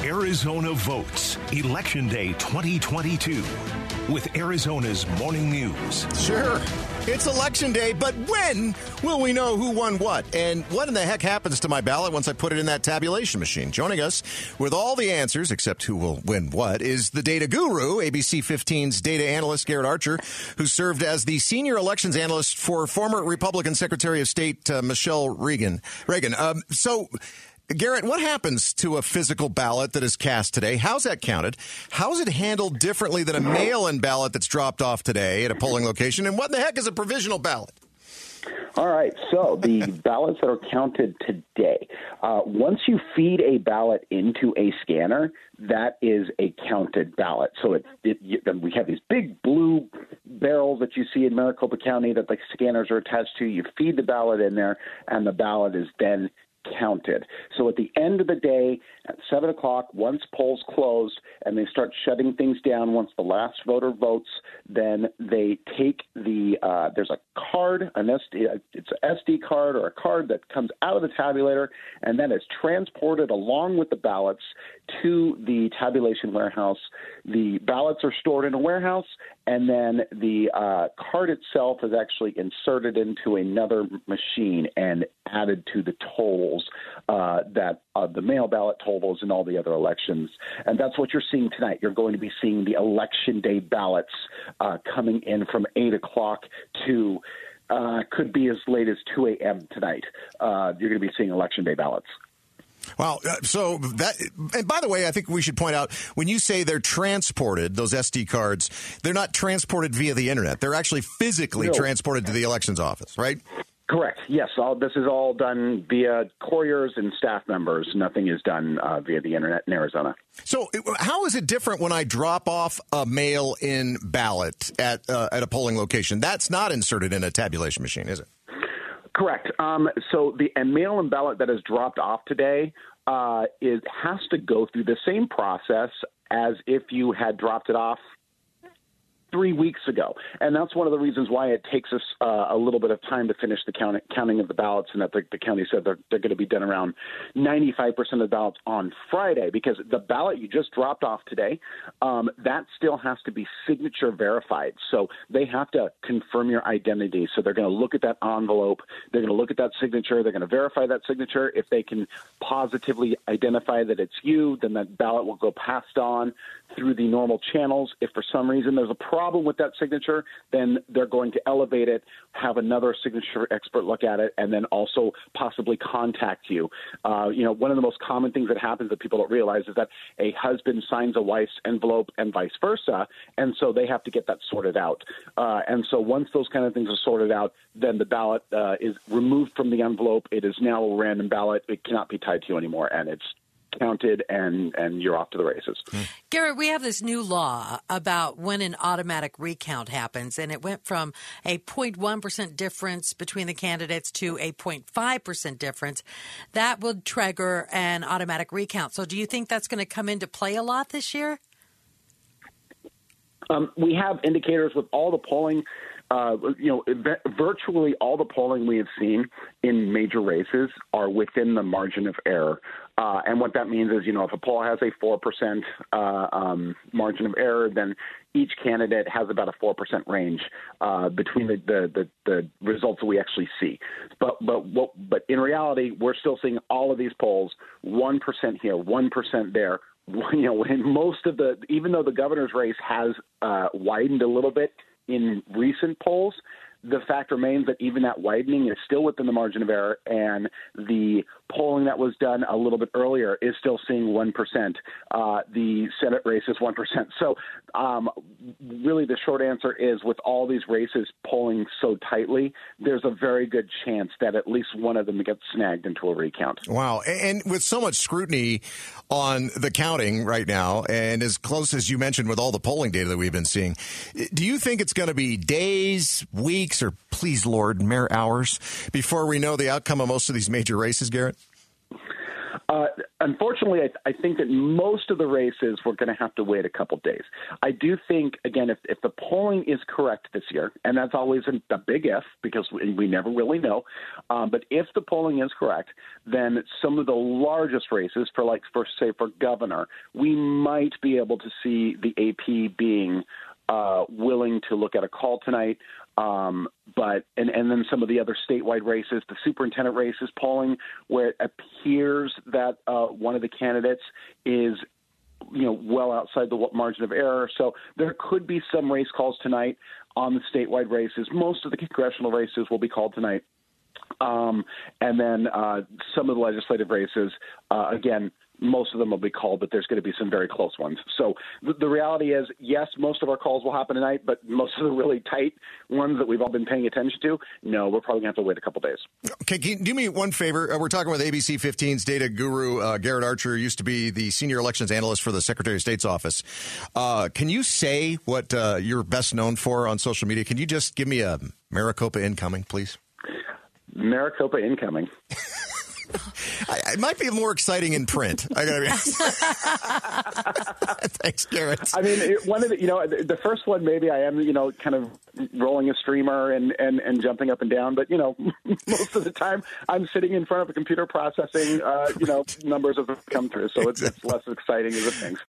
Arizona Votes, Election Day 2022, with Arizona's Morning News. Sure, it's Election Day, but when will we know who won what? And what in the heck happens to my ballot once I put it in that tabulation machine? Joining us with all the answers, except who will win what, is the data guru, ABC 15's data analyst Garrett Archer, who served as the senior elections analyst for former Republican Secretary of State Michelle Reagan. So, Garrett, what happens to a physical ballot that is cast today? How's that counted? How is it handled differently than a mail-in ballot that's dropped off today at a polling location? And what in the heck is a provisional ballot? All right, so the ballots that are counted today, once you feed a ballot into a scanner, that is a counted ballot. So we have these big blue barrels that you see in Maricopa County that the scanners are attached to. You feed the ballot in there, and the ballot is then counted. So at the end of the day, at 7 o'clock, once polls close and they start shutting things down, once the last voter votes, then they take there's a card, it's an SD card or a card that comes out of the tabulator, and then is transported along with the ballots to the tabulation warehouse. The ballots are stored in a warehouse, and then the card itself is actually inserted into another machine and added to the totals that the mail ballot totals in all the other elections. And that's what you're seeing tonight. You're going to be seeing the Election Day ballots coming in from 8 o'clock to could be as late as 2 a.m. tonight. You're going to be seeing Election Day ballots. Wow. So that, and by the way, I think we should point out, when you say they're transported, those SD cards, they're not transported via the internet. They're actually physically transported to the elections office, right? Correct. Yes. This is all done via couriers and staff members. Nothing is done via the internet in Arizona. So how is it different when I drop off a mail-in ballot at a polling location? That's not inserted in a tabulation machine, is it? Correct. So the mail-in ballot that is dropped off today has to go through the same process as if you had dropped it off 3 weeks ago. And that's one of the reasons why it takes us a little bit of time to finish the counting of the ballots, and that the county said they're going to be done around 95% of the ballots on Friday, because the ballot you just dropped off today, that still has to be signature verified. So they have to confirm your identity. So they're going to look at that envelope. They're going to look at that signature. They're going to verify that signature. If they can positively identify that it's you, then that ballot will go passed on through the normal channels. If for some reason there's a problem with that signature, then they're going to elevate it, have another signature expert look at it, and then also possibly contact you. One of the most common things that happens that people don't realize is that a husband signs a wife's envelope and vice versa, and so they have to get that sorted out. And so once those kind of things are sorted out, then the ballot is removed from the envelope. It is now a random ballot. It cannot be tied to you anymore, and it's counted, and you're off to the races. Garrett, we have this new law about when an automatic recount happens, and it went from a 0.1% difference between the candidates to a 0.5% difference. That would trigger an automatic recount. So do you think that's going to come into play a lot this year? We have indicators with all the polling. Virtually all the polling we have seen in major races are within the margin of error. And what that means is, if a poll has a 4% margin of error, then each candidate has about a 4% range between the results that we actually see. But in reality, we're still seeing all of these polls, 1% here, 1% there. In most of even though the governor's race has widened a little bit in recent polls, the fact remains that even that widening is still within the margin of error, and the polling that was done a little bit earlier is still seeing 1%. The Senate race is 1%. So really the short answer is, with all these races polling so tightly, there's a very good chance that at least one of them gets snagged into a recount. Wow. And with so much scrutiny on the counting right now, and as close as you mentioned with all the polling data that we've been seeing, do you think it's going to be days, weeks, or please, Lord, mere hours before we know the outcome of most of these major races, Garrett? Unfortunately, I think that most of the races we're going to have to wait a couple days. I do think, again, if the polling is correct this year, and that's always a big if because we never really know, but if the polling is correct, then some of the largest races for governor, we might be able to see the AP being willing to look at a call tonight. But then some of the other statewide races, the superintendent races polling, where it appears that one of the candidates is, well outside the margin of error. So there could be some race calls tonight on the statewide races. Most of the congressional races will be called tonight. And then some of the legislative races, again, most of them will be called, but there's going to be some very close ones. So the reality is, yes, most of our calls will happen tonight, but most of the really tight ones that we've all been paying attention to, no, we're probably going to have to wait a couple days. Okay, can you do me one favor? We're talking with ABC 15's data guru, Garrett Archer, used to be the senior elections analyst for the Secretary of State's office. Can you say what you're best known for on social media? Can you just give me a Maricopa incoming, please? Maricopa incoming. It might be more exciting in print. I gotta be honest. Thanks, Garrett. I mean, one of the first one, maybe I am, kind of rolling a streamer and jumping up and down. But, most of the time I'm sitting in front of a computer processing, numbers as they come through. So it's less exciting as it things.